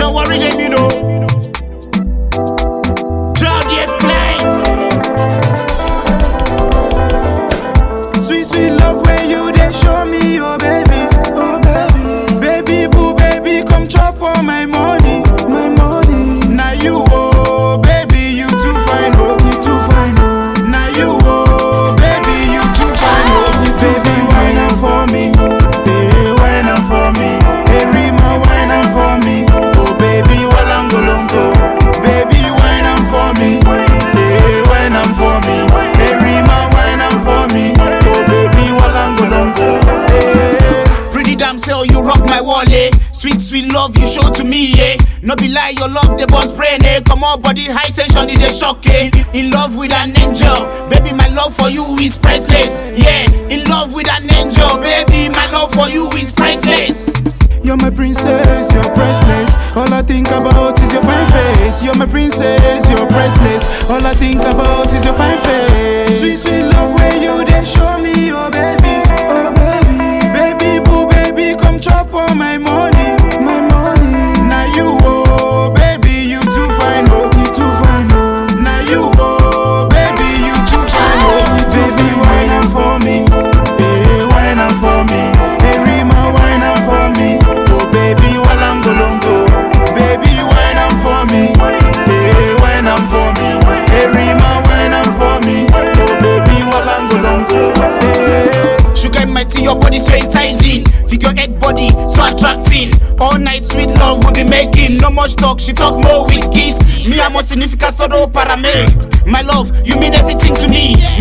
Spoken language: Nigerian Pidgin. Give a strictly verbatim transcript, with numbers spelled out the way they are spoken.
don't worry them, you know. Drug F Klein. Sweet, sweet love where you they show me, oh baby, oh baby. Baby boo, baby, come chop all my money, my money. Now you, oh baby, you too fine, oh, you too fine, oh. Now you, oh baby, you too fine, oh. Baby, wine up for me, hey, wine up for me. Hey, Rima, wine up for me, oh baby, walango longo. Baby, wine up for me, hey, wine up for me. Hey, Rima, wine up for me, oh baby, walango longo. Hey. Pretty damn sell, you rock my wallet. Sweet, sweet love you show to me, yeah. No be lie, your love the boss brain, eh. Come on, body, high tension, it is shock, eh. In love with an angel, baby, my love for you is priceless. Yeah, in love with an angel, baby, my love for you is priceless. You're my princess, you're priceless. All I think about is your fine face. You're my princess, you're priceless. All I think about is your fine face. Sweet, sweet love where you they show me, oh baby, oh baby. Baby boo, baby, come chop all my money, my money. Now you, oh baby, you too fine, oh, you too fine, oh. Now you, oh baby, you too fine, oh. Baby, wine up for me, hey, wine up for me. Hey, Rima, wine up for me. Baby, walango longo. Baby, wine up for me. Hey, wine up for me. Hey, Rima, wine up for me. Oh, baby, walango longo. Hey. Sugar in my tea, your body so enticing. Figure eight body, so attracting. All night sweet love we'll be making. No much talk, she talk more with kiss. Me, I'm more significant, so do para me. My love, you mean everything to me.